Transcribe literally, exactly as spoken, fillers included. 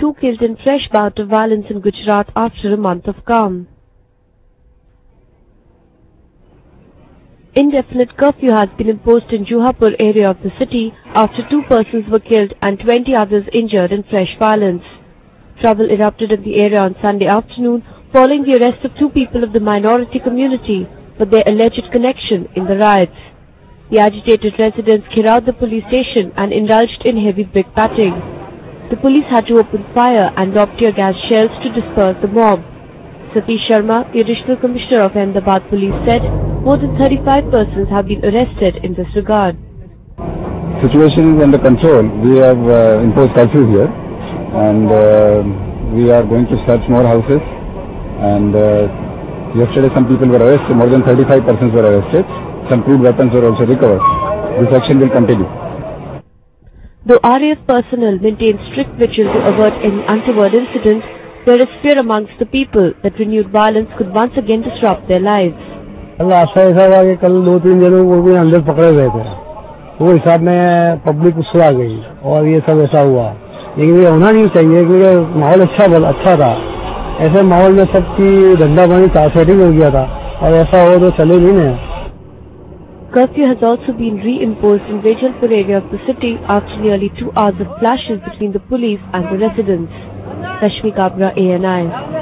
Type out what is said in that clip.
Two killed in fresh bout of violence in Gujarat after a month of calm. Indefinite curfew has been imposed in Juhapur area of the city after two persons were killed and twenty others injured in fresh violence. Trouble erupted in the area on Sunday afternoon following the arrest of two people of the minority community for their alleged connection in the riots. The agitated residents cleared the police station and indulged in heavy brick batting. The police had to open fire and lob tear gas shells to disperse the mob. Satish Sharma, the Additional Commissioner of Ahmedabad Police, said more than thirty-five persons have been arrested in this regard. Situation is under control. We have uh, imposed curfew here, and uh, we are going to search more houses. And uh, yesterday some people were arrested. More than thirty-five persons were arrested. Some crude weapons were also recovered. This action will continue. Though R A F personnel maintain strict vigil to avert any untoward incident, there is fear amongst the people that renewed violence could once again disrupt their lives. ऐसा ऐसा हुआ कि कल दो तीन जनों को भी अंदर पकड़े गए थे, वो हिसाब में पब्लिक उससे आ गई और ये सब ऐसा हुआ। लेकिन ये होना नहीं चाहिए क्योंकि माहौल अच्छा अच्छा था। ऐसे माहौल में सबकी धंधा पानी सेटिंग हो गया था और ऐसा हो तो चले भी नहीं। Curfew has also been reimposed in Vejalpur area of the city after nearly two hours of clashes between the police and the residents. Rashmi Kabra, A N I.